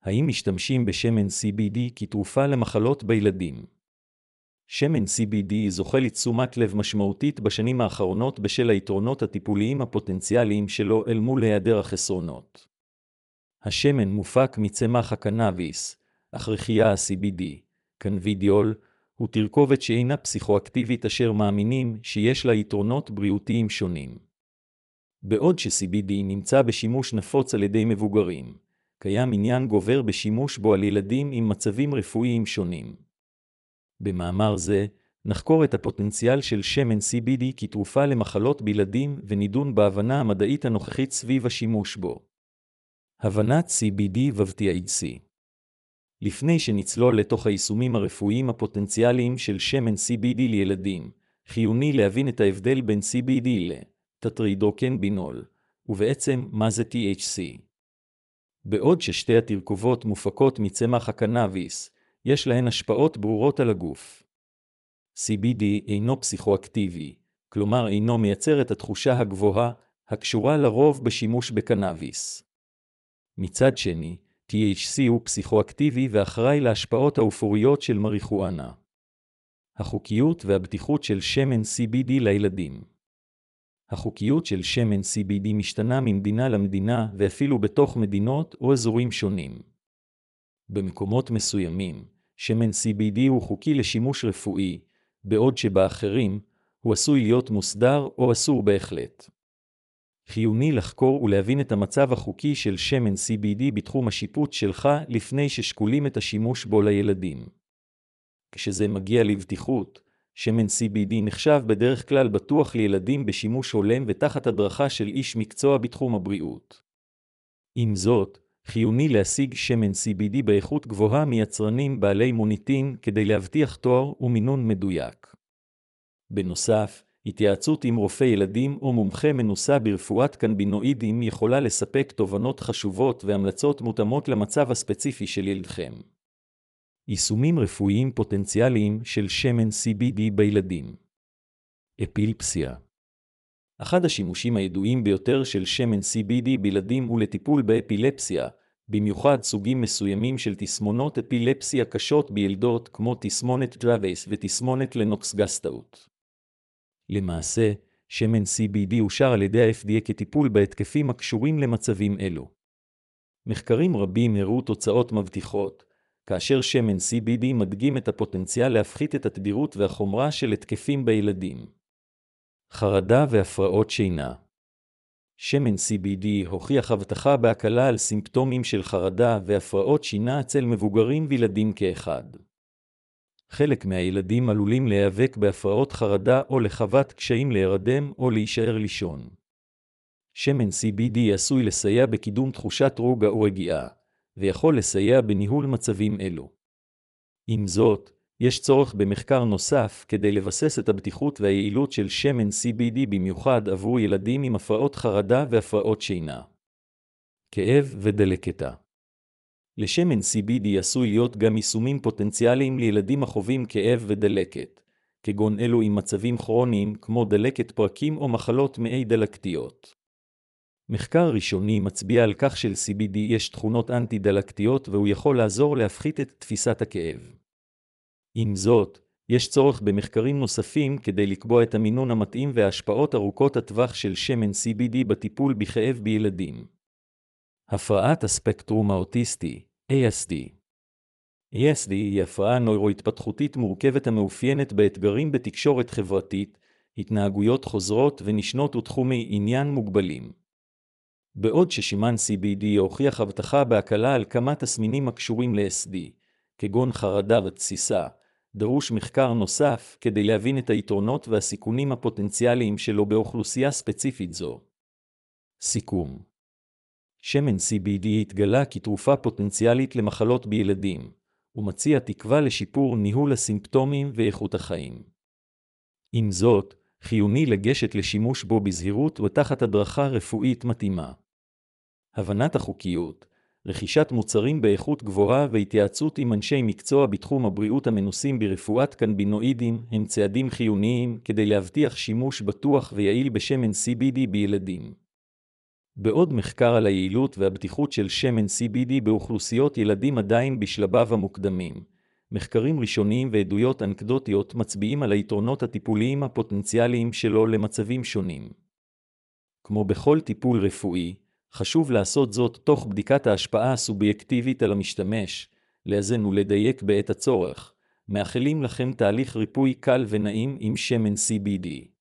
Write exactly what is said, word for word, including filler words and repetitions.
האם משתמשים בשמן סי בי די כתרופה למחלות בילדים? שמן סי בי די זוכה לתשומת לב משמעותית בשנים האחרונות בשל היתרונות הטיפוליים הפוטנציאליים שלו אל מול היעדר החסרונות. השמן מופק מצמח הקנאביס, הכרחיה ה-סי בי די, קנבידיול, הוא תרכובת שאינה פסיכואקטיבית אשר מאמינים שיש לה יתרונות בריאותיים שונים. בעוד ש-סי בי די נמצא בשימוש נפוץ על ידי מבוגרים, קיים עניין גובר בשימוש בו על ילדים עם מצבים רפואיים שונים. במאמר זה, נחקור את הפוטנציאל של שמן סי בי די כתרופה למחלות בילדים ונדון בהבנה המדעית הנוכחית סביב השימוש בו. הבנת סי בי די ו-טי אייץ' סי. לפני שנצלול לתוך היישומים הרפואיים הפוטנציאליים של שמן סי בי די לילדים, חיוני להבין את ההבדל בין סי בי די לטטראידרוקנבינול, ובעצם מה זה טי אייץ' סי. בעוד ששתי התרכובות מופקות מצמח הקנאביס, יש להן השפעות ברורות על הגוף. סי בי די אינו פסיכואקטיבי, כלומר אינו מייצר את התחושה הגבוהה, הקשורה לרוב בשימוש בקנאביס. מצד שני, טי אייץ' סי הוא פסיכואקטיבי ואחראי להשפעות האופוריות של מריחואנה. החוקיות והבטיחות של שמן סי בי די לילדים. החוקיות של שמן סי בי די משתנה ממדינה למדינה ואפילו בתוך מדינות או אזורים שונים. במקומות מסוימים, שמן סי בי די הוא חוקי לשימוש רפואי, בעוד שבאחרים הוא עשוי להיות מוסדר או אסור בהחלט. חיוני לחקור ולהבין את המצב החוקי של שמן סי בי די בתחום השיפוט שלך לפני ששקולים את השימוש בו לילדים. כשזה מגיע לבטיחות, שמן סי בי די נחשב בדרך כלל בטוח לילדים בשימוש הולם ותחת הדרכה של איש מקצוע בתחום הבריאות. עם זאת, חיוני להשיג שמן סי בי די באיכות גבוהה מיצרנים בעלי מוניטין כדי להבטיח תואר ומינון מדויק. בנוסף, התייעצות עם רופא ילדים או מומחה מנוסה ברפואת קנבינואידים יכולה לספק תובנות חשובות והמלצות מותאמות למצב הספציפי של ילדכם. יישומים רפואיים פוטנציאליים של שמן סי בי די בילדים. אפילפסיה. אחד השימושים הידועים ביותר של שמן סי בי די בילדים הוא לטיפול באפילפסיה, במיוחד סוגים מסוימים של תסמונות אפילפסיה קשות בילדות כמו תסמונת דרווייס ותסמונת לנוקס-גסטאוט. למעשה, שמן סי בי די אושר על ידי ה-אף די איי כטיפול בהתקפים הקשורים למצבים אלו. מחקרים רבים הראו תוצאות מבטיחות, כאשר שמן סי בי די מדגים את הפוטנציאל להפחית את התדירות והחומרה של התקפים בילדים. חרדה והפרעות שינה. שמן סי בי די הוכיח הבטחה בהקלה על סימפטומים של חרדה והפרעות שינה אצל מבוגרים וילדים כאחד. חלק מהילדים עלולים להיאבק בהפרעות חרדה או לחוות קשיים להירדם או להישאר לישון. שמן סי בי די עשוי לסייע בקידום תחושת רוגע או רגיעה, ויכול לסייע בניהול מצבים אלו. עם זאת, יש צורך במחקר נוסף כדי לבסס את הבטיחות והיעילות של שמן סי בי די במיוחד עבור ילדים עם הפרעות חרדה והפרעות שינה. כאב ודלקתה. לשמן סי בי די עשוי להיות גם יישומים פוטנציאליים לילדים החווים כאב ודלקת, כגון אלו עם מצבים כרוניים כמו דלקת פרקים או מחלות מעי דלקתיות. מחקר ראשוני מצביע על כך של סי בי די יש תכונות אנטי-דלקתיות והוא יכול לעזור להפחית את תפיסת הכאב. עם זאת, יש צורך במחקרים נוספים כדי לקבוע את המינון המתאים וההשפעות ארוכות הטווח של שמן סי בי די בטיפול בכאב בילדים. הפרעת הספקטרום האוטיסטי, איי אס די. איי אס די היא הפרעה נוירו-התפתחותית מורכבת המאופיינת באתגרים בתקשורת חברתית, התנהגויות חוזרות ונשנות ותחומי עניין מוגבלים. בעוד ששמן סי בי די הוכיח הבטחה בהקלה על כמה תסמינים הקשורים ל-איי אס די, כגון חרדה ותסיסה, דרוש מחקר נוסף כדי להבין את היתרונות והסיכונים הפוטנציאליים שלו באוכלוסייה ספציפית זו. סיכום. שמן סי בי די התגלה כתרופה פוטנציאלית למחלות בילדים, ומציע תקווה לשיפור ניהול הסימפטומים ואיכות החיים. עם זאת, חיוני לגשת לשימוש בו בזהירות ותחת הדרכה רפואית מתאימה. הבנת החוקיות, רכישת מוצרים באיכות גבוהה והתייעצות עם אנשי מקצוע בתחום הבריאות המנוסים ברפואת קנבינואידים הם צעדים חיוניים כדי להבטיח שימוש בטוח ויעיל בשמן סי בי די בילדים. בעוד מחקר על היעילות והבטיחות של שמן סי בי די באוכלוסיות ילדים עדיין בשלביו המוקדמים, מחקרים ראשוניים ועדויות אנקדוטיות מצביעים על היתרונות הטיפוליים הפוטנציאליים שלו למצבים שונים. כמו בכל טיפול רפואי, חשוב לעשות זאת תוך בדיקת ההשפעה הסובייקטיבית על המשתמש, לאזן ולדייק בעת הצורך. מאחלים לכם תהליך ריפוי קל ונעים עם שמן סי בי די.